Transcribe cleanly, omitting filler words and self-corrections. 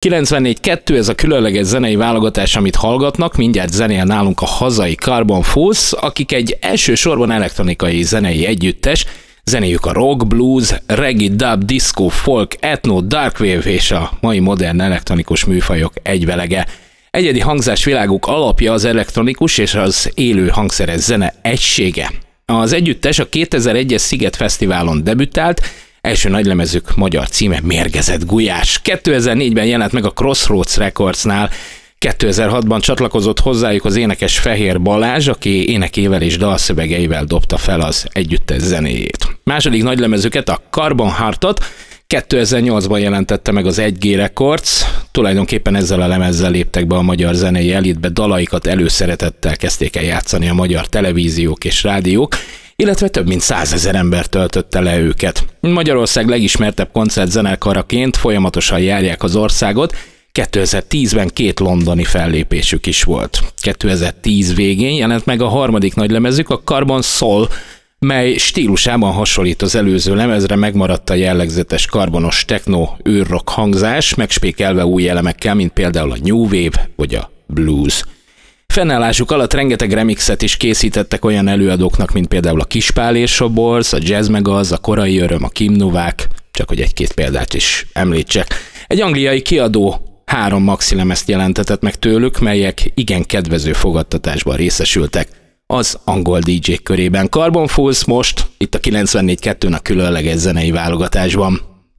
94.2, ez a különleges zenei válogatás, amit hallgatnak, mindjárt zenél nálunk a hazai Carbon Force, akik egy elsősorban elektronikai zenei együttes, zenéjük a rock, blues, reggae, dub, disco, folk, ethno, darkwave és a mai modern elektronikus műfajok egyvelege. Egyedi hangzásviláguk alapja az elektronikus és az élő hangszeres zene egysége. Az együttes a 2001-es Sziget Fesztiválon debütált, első nagylemezük magyar címe Mérgezett gulyás. 2004-ben jelent meg a Crossroads Recordsnál, 2006-ban csatlakozott hozzájuk az énekes Fehér Balázs, aki énekével és dalszövegeivel dobta fel az együttes zenéjét. Második nagylemezüket, a Carbon Heartot 2008-ban jelentette meg az 1G Records, tulajdonképpen ezzel a lemezzel léptek be a magyar zenei elitbe, dalaikat előszeretettel kezdték el játszani a magyar televíziók és rádiók, illetve több mint 100 000 ember töltötte le őket. Magyarország legismertebb koncertzenekaraként folyamatosan járják az országot, 2010-ben 2 londoni fellépésük is volt. 2010 végén jelent meg a harmadik nagylemezük, a Carbon Soul, mely stílusában hasonlít az előző lemezre, megmaradt a jellegzetes karbonos techno űrrock hangzás, megspékelve új elemekkel, mint például a new wave vagy a blues. Fennállásuk alatt rengeteg remixet is készítettek olyan előadóknak, mint például a Kispál és a Borz, a Jazz Megaz, a Korai Öröm, a Kim Novák, csak hogy egy-két példát is említsek. Egy angliai kiadó 3 maxilemezt jelentetett meg tőlük, melyek igen kedvező fogadtatásban részesültek az angol DJ körében. Carbon Force most, itt a 94.2-n a különleges zenei válogatásban.